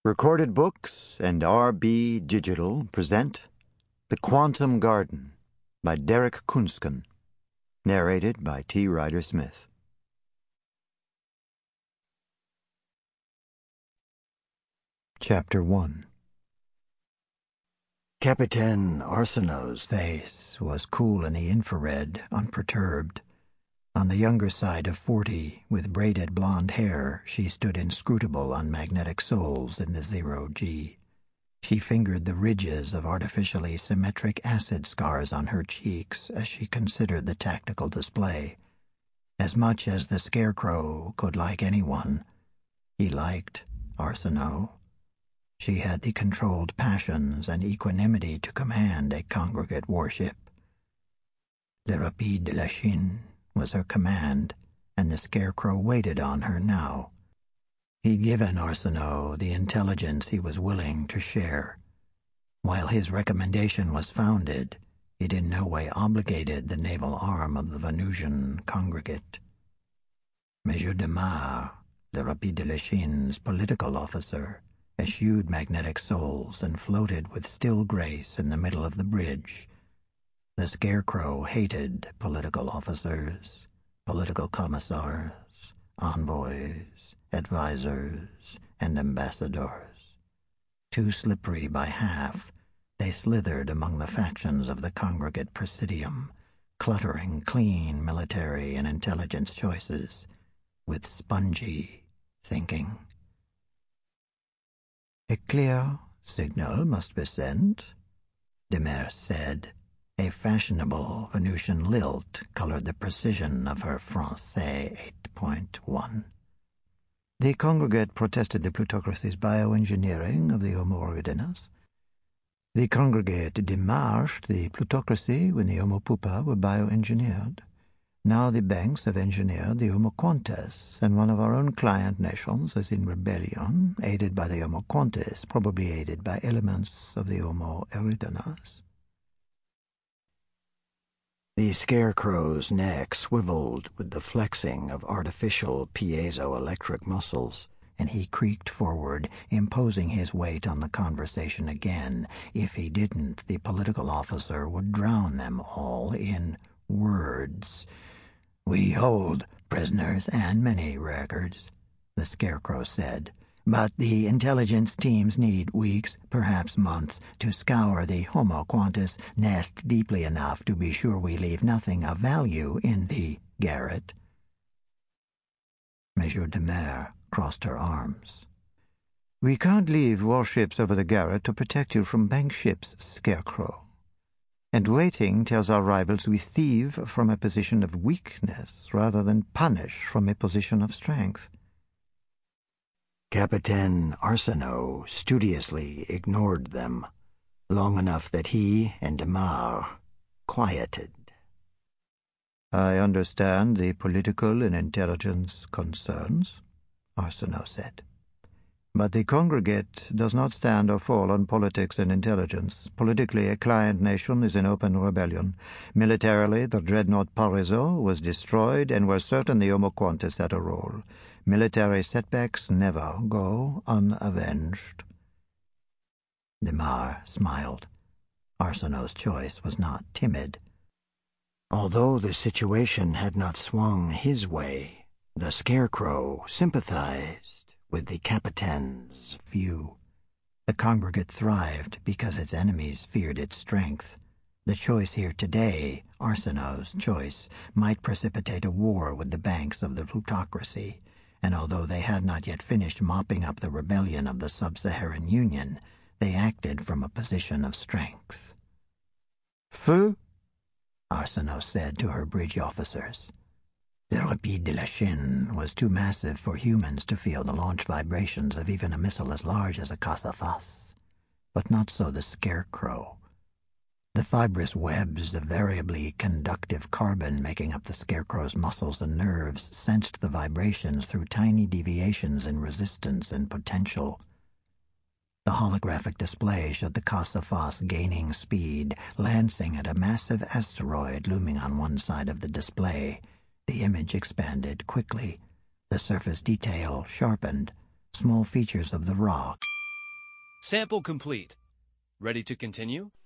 Recorded Books and RB Digital present The Quantum Garden by Derek Kunsken, narrated by T. Ryder Smith. Chapter 1. Capitaine Arsenault's face was cool in the infrared, unperturbed. On the younger side of 40, with braided blonde hair, she stood inscrutable on magnetic soles in the 0G. She fingered the ridges of artificially symmetric acid scars on her cheeks as she considered the tactical display. As much as the Scarecrow could like anyone, he liked Arsenault. She had the controlled passions and equanimity to command a congregate warship. Le Rapide de la Chine was her command, and the Scarecrow waited on her now. He'd given Arsenault the intelligence he was willing to share. While his recommendation was founded, it in no way obligated the naval arm of the Venusian congregate. Monsieur Demare, Le Rapide de la Chine's political officer, eschewed magnetic soles and floated with still grace in the middle of the bridge. The Scarecrow hated political officers, political commissars, envoys, advisors, and ambassadors. Too slippery by half, they slithered among the factions of the congregate presidium, cluttering clean military and intelligence choices with spongy thinking. "A clear signal must be sent," Demare said. A fashionable Venusian lilt colored the precision of her Francais 8.1. The congregate protested the plutocracy's bioengineering of the Homo eridens. The congregate demarched the plutocracy when the Homo pupa were bioengineered. Now the banks have engineered the Homo quantes, and one of our own client nations is in rebellion, aided by the Homo quantes, probably aided by elements of the Homo eridens. The Scarecrow's neck swiveled with the flexing of artificial piezoelectric muscles, and he creaked forward, imposing his weight on the conversation again. If he didn't, the political officer would drown them all in words. "We hold prisoners and many records," the Scarecrow said. "But the intelligence teams need weeks, perhaps months, to scour the Homo quantus nest deeply enough to be sure we leave nothing of value in the garret." Monsieur Demare crossed her arms. "We can't leave warships over the garret to protect you from bank ships, Scarecrow. And waiting tells our rivals we thieve from a position of weakness rather than punish from a position of strength." Capitaine Arsenault studiously ignored them, long enough that he and Demare quieted. "I understand the political and intelligence concerns," Arsenault said. "But the congregate does not stand or fall on politics and intelligence. Politically, a client nation is in open rebellion. Militarily, the dreadnought Parisot was destroyed, and we're certain the Homo quantus had a role. Military setbacks never go unavenged." Demare smiled. Arsenault's choice was not timid. Although the situation had not swung his way, the Scarecrow sympathized with the Capitaine's view. The congregate thrived because its enemies feared its strength. The choice here today, Arsenault's choice, might precipitate a war with the banks of the plutocracy, and although they had not yet finished mopping up the rebellion of the Sub-Saharan Union, they acted from a position of strength. "Feu?" Arsenault said to her bridge officers. The Rapide de la Chine was too massive for humans to feel the launch vibrations of even a missile as large as a Cassafas, but not so the Scarecrow. The fibrous webs of variably conductive carbon making up the Scarecrow's muscles and nerves sensed the vibrations through tiny deviations in resistance and potential. The holographic display showed the Cassafas gaining speed, lancing at a massive asteroid looming on one side of the display. The image expanded quickly. The surface detail sharpened. Small features of the rock Sample complete. Ready to continue?